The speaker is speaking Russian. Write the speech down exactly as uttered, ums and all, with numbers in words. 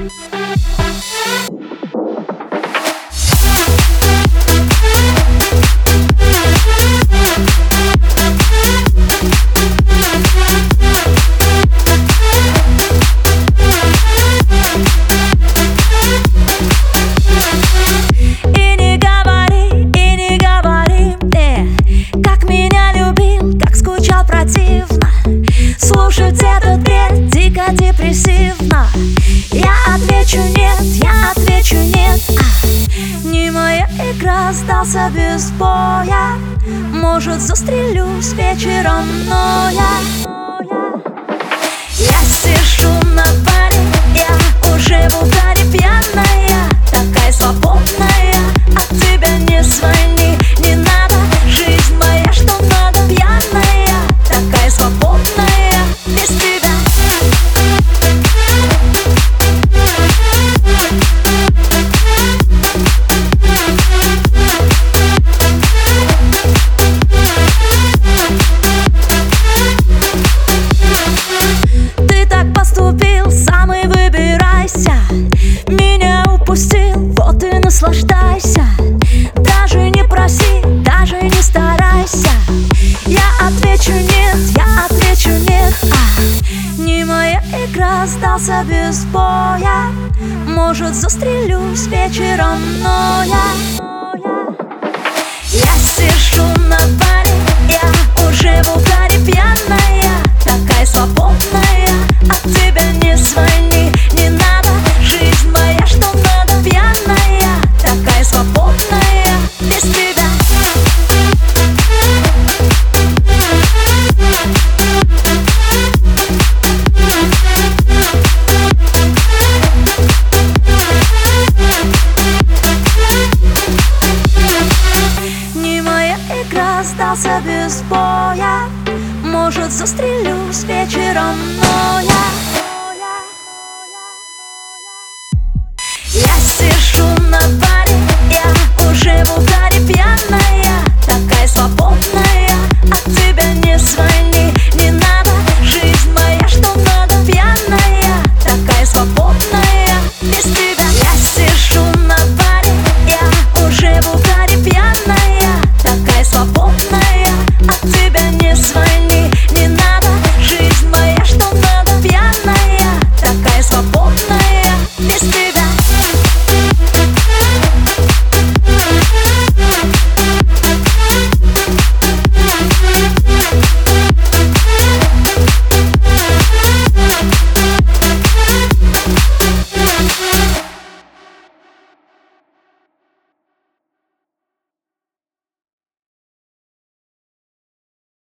Слушать этот бред дико депрессивно. Я отвечу нет, я отвечу нет. а, Не моя игра, сдался без боя. Может, застрелюсь вечером, но я Я сижу на баре, я уже в угаре пьяная, такая свободная, от тебя не звони, не надо. Жизнь моя, что надо, пьяная, такая свободная, без тебя. Ты так поступил, сам и выбирайся. Меня упустил, вот и наслаждайся. Даже не проси, даже не старайся. Я отвечу нет, я отвечу нет. а, Не моя игра, сдался без боя. Может, застрелюсь вечером, но я Я сижу на баре, я уже в угаре пьяная, такая свободная, от тебя не звони, не надо. Жизнь моя, что надо, пьяная, такая свободная, без тебя. Не моя игра, сдался без боя. Может, застрелюсь вечером, но я Я сижу на баре, я уже в угаре пьяная, такая свободная, от тебя не звони, не надо.